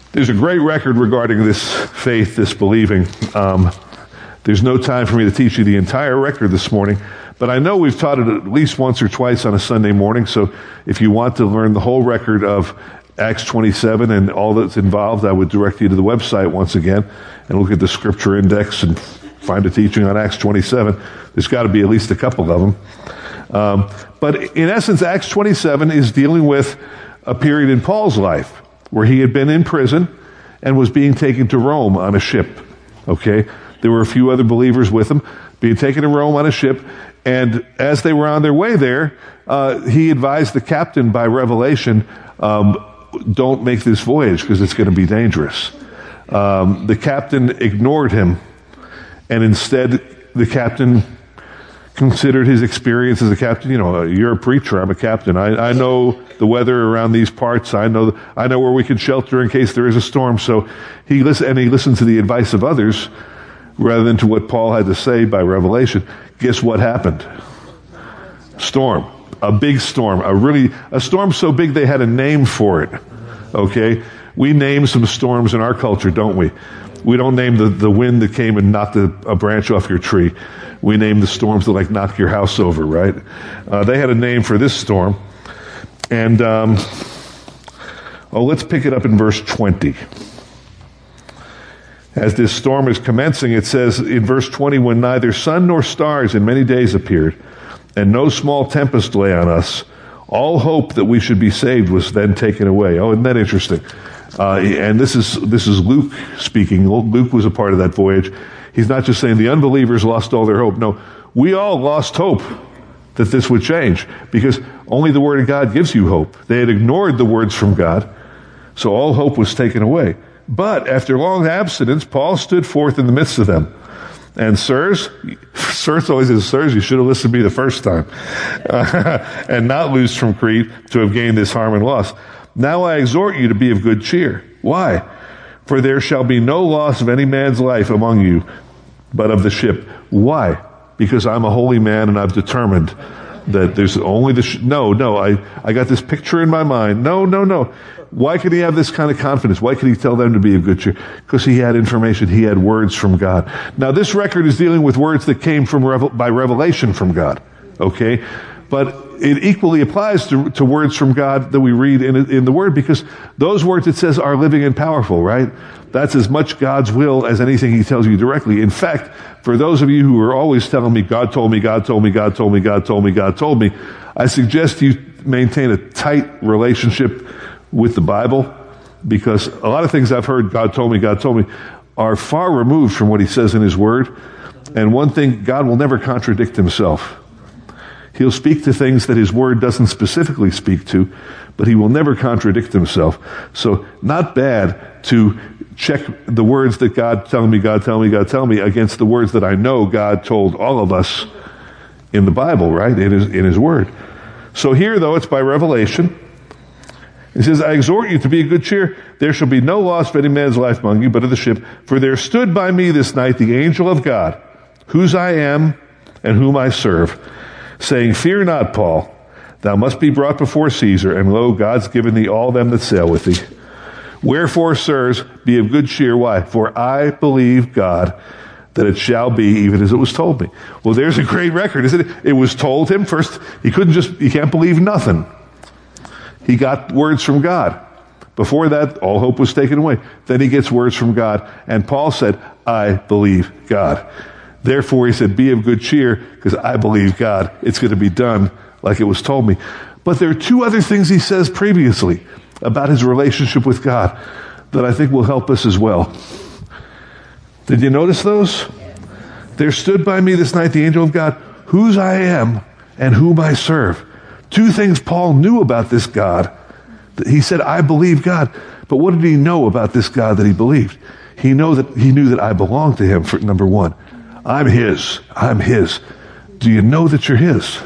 There's a great record regarding this faith, this believing. There's no time for me to teach you the entire record this morning, but I know we've taught it at least once or twice on a Sunday morning, so if you want to learn the whole record of Acts 27 and all that's involved, I would direct you to the website once again and look at the scripture index and find a teaching on Acts 27. There's got to be at least a couple of them. But in essence, Acts 27 is dealing with a period in Paul's life where he had been in prison and was being taken to Rome on a ship. Okay? There were a few other believers with him, being taken to Rome on a ship, and as they were on their way there, he advised the captain by revelation, don't make this voyage because it's going to be dangerous. The captain ignored him, and instead the captain considered his experience as a captain. You know, you're a preacher, I'm a captain. I know the weather around these parts. I know where we can shelter in case there is a storm. So he listened to the advice of others rather than to what Paul had to say by revelation. Guess what happened? Storm. A big storm. A storm so big they had a name for it. Okay? We name some storms in our culture, don't we? We don't name the wind that came and knocked a branch off your tree. We name the storms that like knock your house over, right? They had a name for this storm. And, let's pick it up in verse 20. As this storm is commencing, it says in verse 20, when neither sun nor stars in many days appeared, and no small tempest lay on us, all hope that we should be saved was then taken away. Oh, isn't that interesting? And this is Luke speaking. Luke was a part of that voyage. He's not just saying the unbelievers lost all their hope. No, we all lost hope that this would change because only the Word of God gives you hope. They had ignored the words from God, so all hope was taken away. But after long abstinence, Paul stood forth in the midst of them. And sirs always says, sirs, you should have listened to me the first time, and not loose from Crete to have gained this harm and loss. Now I exhort you to be of good cheer. Why? For there shall be no loss of any man's life among you, but of the ship. Why? Because I'm a holy man and I've determined that there's only I got this picture in my mind. No. Why could he have this kind of confidence? Why could he tell them to be of good cheer? Because he had information. He had words from God. Now this record is dealing with words that came by revelation from God. Okay? But it equally applies to words from God that we read in the Word, because those words, it says, are living and powerful, right? That's as much God's will as anything He tells you directly. In fact, for those of you who are always telling me, God told me, God told me, God told me, God told me, God told me, I suggest you maintain a tight relationship with the Bible, because a lot of things I've heard, God told me, are far removed from what He says in His Word. And one thing, God will never contradict Himself. He'll speak to things that His Word doesn't specifically speak to, but He will never contradict Himself. So not bad to check the words that God tell me against the words that I know God told all of us in the Bible, right? In His Word. So here, though, it's by revelation. He says, I exhort you to be of good cheer. There shall be no loss of any man's life among you, but of the ship. For there stood by me this night the angel of God, whose I am and whom I serve, saying, fear not, Paul, thou must be brought before Caesar, and lo, God's given thee all them that sail with thee. Wherefore, sirs, be of good cheer. Why? For I believe God, that it shall be even as it was told me. Well, there's a great record, isn't it? It was told him first. He can't believe nothing. He got words from God. Before that, all hope was taken away. Then he gets words from God. And Paul said, I believe God. Therefore, he said, be of good cheer, because I believe God. It's going to be done like it was told me. But there are two other things he says previously about his relationship with God that I think will help us as well. Did you notice those? There stood by me this night the angel of God, whose I am and whom I serve. Two things Paul knew about this God. He said, I believe God. But what did he know about this God that he believed? He knew that I belong to him, for number one. I'm his. Do you know that you're his?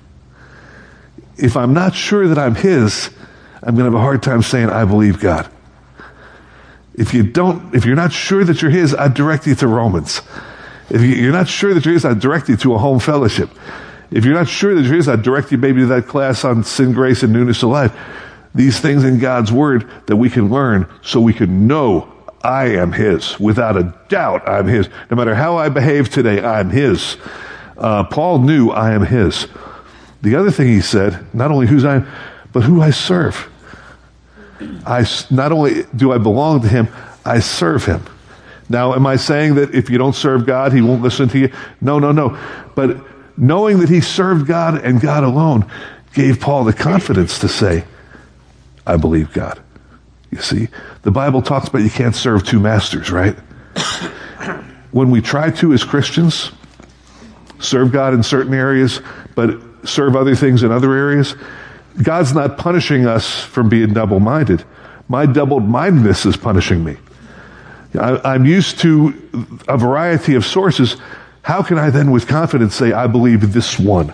If I'm not sure that I'm his, I'm going to have a hard time saying I believe God. If you're not sure that you're his, I'd direct you to Romans. If you're not sure that you're his, I'd direct you to a home fellowship. If you're not sure that you're his, I'd direct you maybe to that class on sin, grace, and newness of life. these things in God's Word that we can learn so we can know I am His. Without a doubt, I'm His. No matter how I behave today, I'm His. Paul knew I am His. The other thing he said, not only whose I am, but who I serve. Not only do I belong to Him, I serve Him. Now, am I saying that if you don't serve God, He won't listen to you? No. But knowing that he served God and God alone gave Paul the confidence to say, I believe God. You see, the Bible talks about you can't serve two masters, right? When we try to, as Christians, serve God in certain areas, but serve other things in other areas, God's not punishing us for being double-minded. My double-mindedness is punishing me. I'm used to a variety of sources. How can I then with confidence say, I believe this one?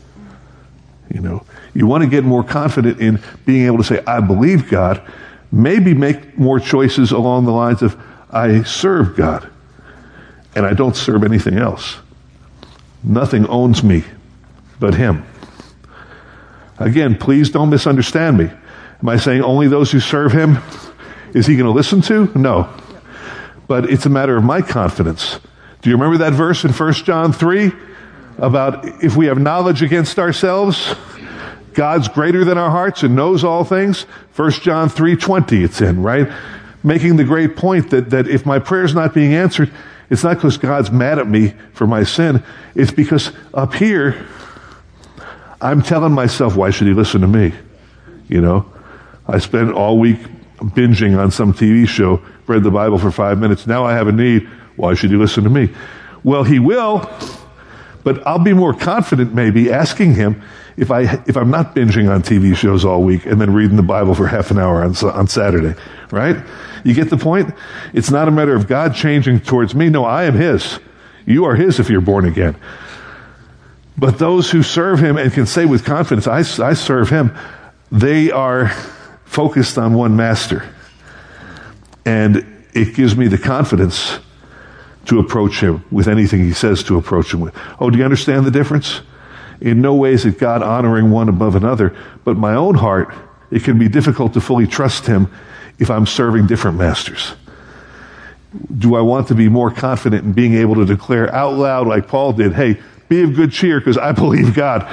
You want to get more confident in being able to say, I believe God. Maybe make more choices along the lines of, I serve God, and I don't serve anything else. Nothing owns me but Him. Again, please don't misunderstand me. Am I saying only those who serve Him is He going to listen to? No. But it's a matter of my confidence. Do you remember that verse in 1 John 3 about if we have knowledge against ourselves, God's greater than our hearts and knows all things? 1 John 3:20 it's in, right? Making the great point that if my prayer's not being answered, it's not because God's mad at me for my sin. It's because up here, I'm telling myself, why should He listen to me? I spent all week binging on some TV show, read the Bible for 5 minutes. Now I have a need. Why should He listen to me? Well, He will, but I'll be more confident maybe asking Him if I'm not binging on TV shows all week and then reading the Bible for half an hour on Saturday, right? You get the point? It's not a matter of God changing towards me. No, I am His. You are His if you're born again. But those who serve Him and can say with confidence, I serve Him, they are focused on one master. And it gives me the confidence to approach Him with anything He says to approach Him with. Oh, do you understand the difference? In no way is it God honoring one above another, but my own heart, it can be difficult to fully trust Him if I'm serving different masters. Do I want to be more confident in being able to declare out loud like Paul did, hey, be of good cheer because I believe God?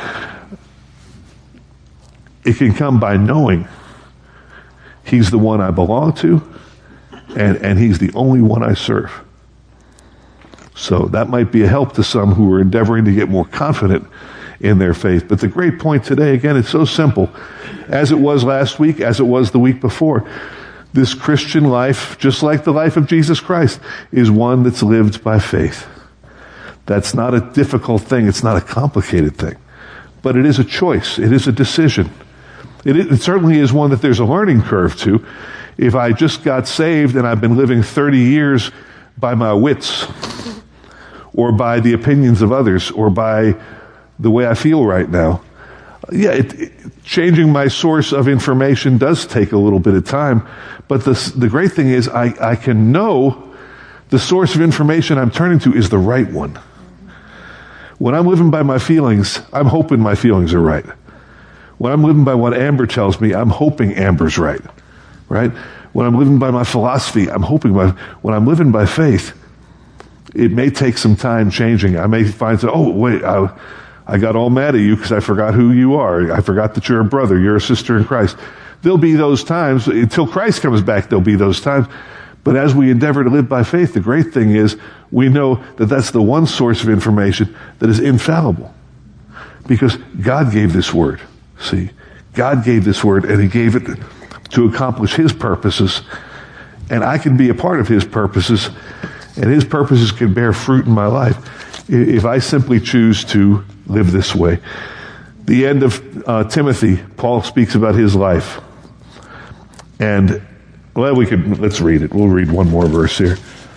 It can come by knowing He's the one I belong to and He's the only one I serve. So that might be a help to some who are endeavoring to get more confident in their faith. But the great point today, again, it's so simple. As it was last week, as it was the week before, this Christian life, just like the life of Jesus Christ, is one that's lived by faith. That's not a difficult thing. It's not a complicated thing. But it is a choice. It is a decision. It certainly is one that there's a learning curve to. If I just got saved and I've been living 30 years by my wits, or by the opinions of others, or by the way I feel right now, changing my source of information does take a little bit of time. But the great thing is I can know the source of information I'm turning to is the right one. When I'm living by my feelings, I'm hoping my feelings are right. When I'm living by what Amber tells me, I'm hoping Amber's right. Right? When I'm living by my philosophy, I'm hoping when I'm living by faith, it may take some time changing. I may find, I got all mad at you because I forgot who you are. I forgot that you're a brother. You're a sister in Christ. There'll be those times. Until Christ comes back, there'll be those times. But as we endeavor to live by faith, the great thing is we know that that's the one source of information that is infallible. Because God gave this word. See, God gave this word and He gave it to accomplish His purposes. And I can be a part of His purposes. And His purposes can bear fruit in my life if I simply choose to live this way. The end of Timothy, Paul speaks about his life. And, let's read it. We'll read one more verse here.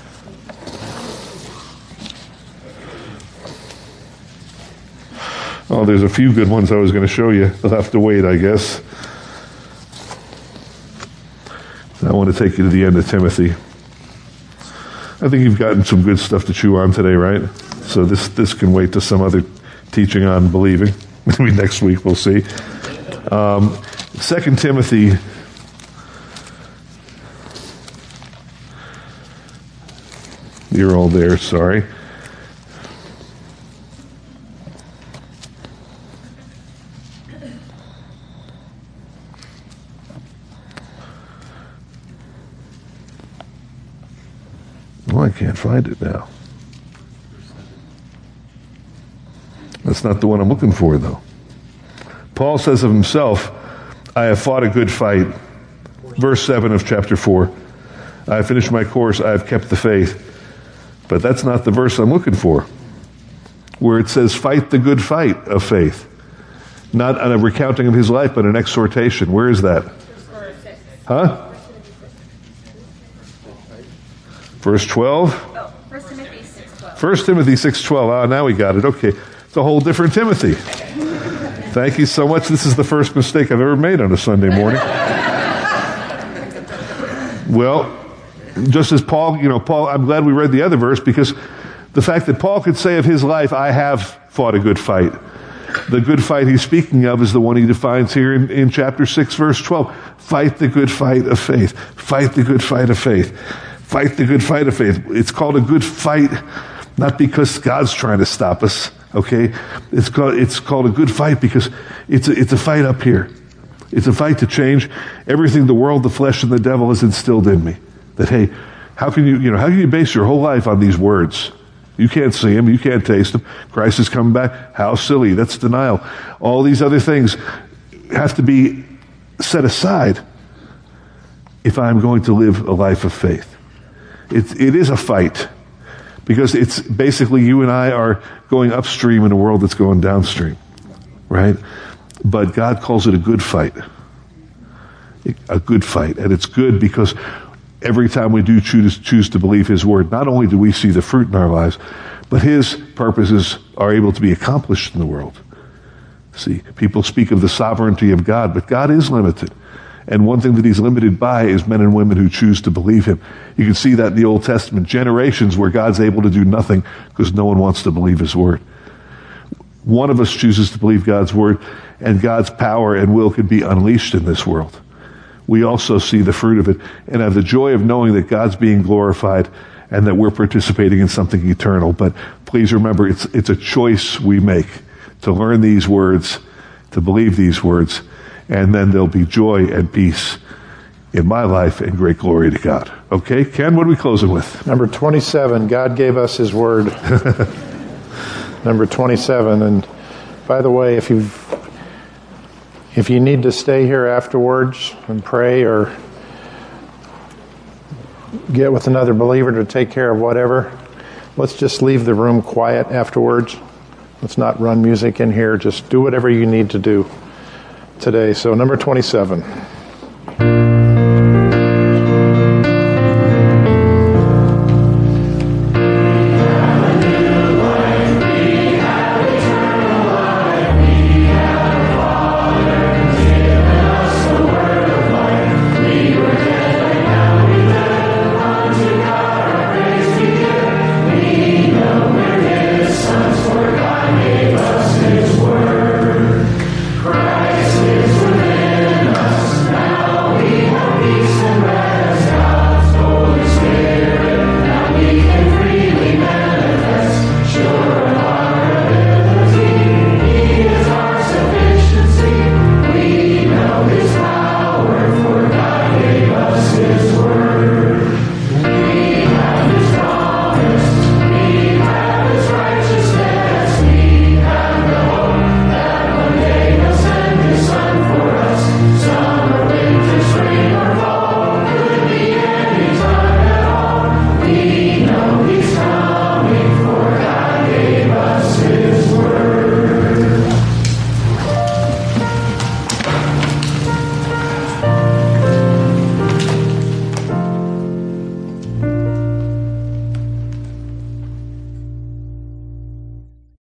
Oh, there's a few good ones I was going to show you. You'll have to wait, I guess. I want to take you to the end of Timothy. I think you've gotten some good stuff to chew on today, right? So this can wait to some other teaching on believing. Maybe next week, we'll see. 2 Timothy you're all there, sorry. Well, I can't find it now. That's not the one I'm looking for, though. Paul says of himself, I have fought a good fight. Verse 7 of chapter 4. I have finished my course, I have kept the faith. But that's not the verse I'm looking for, where it says, fight the good fight of faith. Not on a recounting of his life, but an exhortation. Where is that? Huh? Verse 12? Oh, 1 Timothy 6:12. 1 Timothy 6:12. Ah, now we got it. Okay. It's a whole different Timothy. Thank you so much. This is the first mistake I've ever made on a Sunday morning. Well, just as Paul, I'm glad we read the other verse, because the fact that Paul could say of his life, I have fought a good fight. The good fight he's speaking of is the one he defines here in chapter 6, verse 12. Fight the good fight of faith. Fight the good fight of faith. Fight the good fight of faith. It's called a good fight, not because God's trying to stop us, okay? It's called a good fight because it's a fight up here. It's a fight to change everything the world, the flesh, and the devil has instilled in me. That, hey, how can you base your whole life on these words? You can't see them. You can't taste them. Christ is coming back. How silly. That's denial. All these other things have to be set aside if I'm going to live a life of faith. It is a fight, because it's basically you and I are going upstream in a world that's going downstream, right? But God calls it a good fight. A good fight. And it's good because every time we do choose to believe His Word, not only do we see the fruit in our lives, but His purposes are able to be accomplished in the world. See, people speak of the sovereignty of God, but God is limited. And one thing that He's limited by is men and women who choose to believe Him. You can see that in the Old Testament, generations where God's able to do nothing because no one wants to believe His Word. One of us chooses to believe God's Word, and God's power and will can be unleashed in this world. We also see the fruit of it and have the joy of knowing that God's being glorified and that we're participating in something eternal. But please remember, it's a choice we make to learn these words, to believe these words, and then there'll be joy and peace in my life and great glory to God. Okay, Ken, what are we closing with? Number 27, God gave us His Word. Number 27, and by the way, if you need to stay here afterwards and pray or get with another believer to take care of whatever, let's just leave the room quiet afterwards. Let's not run music in here. Just do whatever you need to do today. So number 27.